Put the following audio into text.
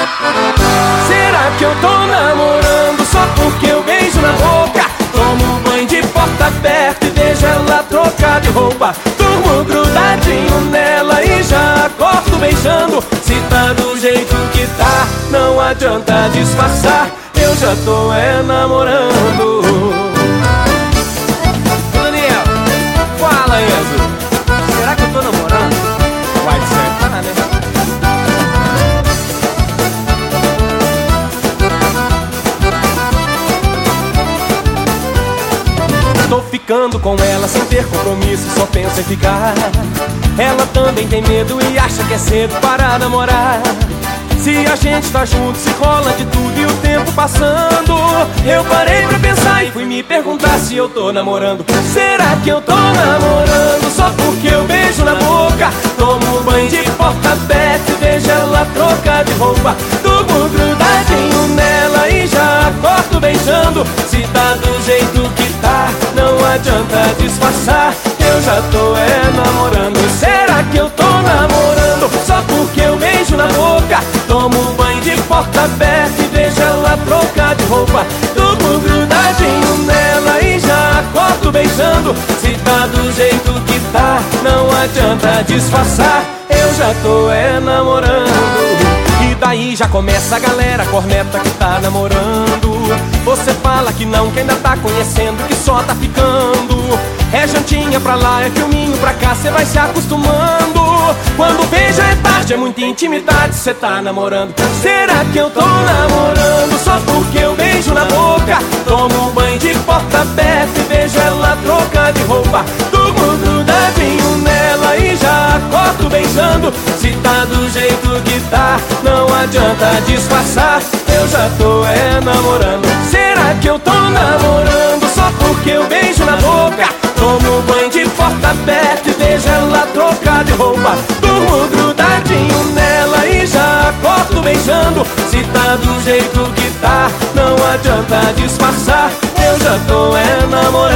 Será que eu tô namorando só porque eu beijo na boca? Tomo banho de porta aberta e vejo ela trocar de roupa. Durmo grudadinho nela e já acordo beijando. Se tá do jeito que tá, não adianta disfarçar, eu já tô namorando. Daniel, fala aí, Azul. Será que eu tô namorando? Vai ser, né? Tô ficando com ela sem ter compromisso, só penso em ficar. Ela também tem medo e acha que é cedo para namorar. Se a gente tá junto, se rola de tudo e o tempo passando. Eu parei pra pensar e fui me perguntar se eu tô namorando. Será que eu tô namorando só porque eu beijo na boca? Tomo banho de porta aberta e vejo ela trocar de roupa. Durmo grudadinho nela e já acordo beijando. Se tá do jeito que tá, não adianta disfarçar, eu já tô namorando. Será que eu tô namorando só porque eu beijo na boca? Tomo banho de porta aberta e vejo ela trocar de roupa. Durmo grudadinho nela e já acordo beijando. Se tá do jeito que tá, não adianta disfarçar, eu já tô namorando. E daí já começa a galera corneta que tá namorando. Você fala que não, que ainda tá conhecendo, que só tá ficando. É jantinha pra lá, é filminho pra cá, cê vai se acostumando. Quando beija é tarde, é muita intimidade, cê tá namorando. Será que eu tô namorando só porque eu beijo na boca? Tomo banho de porta aberta e vejo ela trocar de roupa. Durmo grudadinho nela e já acordo beijando. Se tá do jeito que tá, não adianta disfarçar, eu já tô namorando. Será que eu tô namorando só porque eu beijo na boca? Tomo banho de porta aberta e vejo ela trocar de roupa. Durmo grudadinho nela e já acordo beijando. Se tá do jeito que tá, não adianta disfarçar, eu já tô namorando.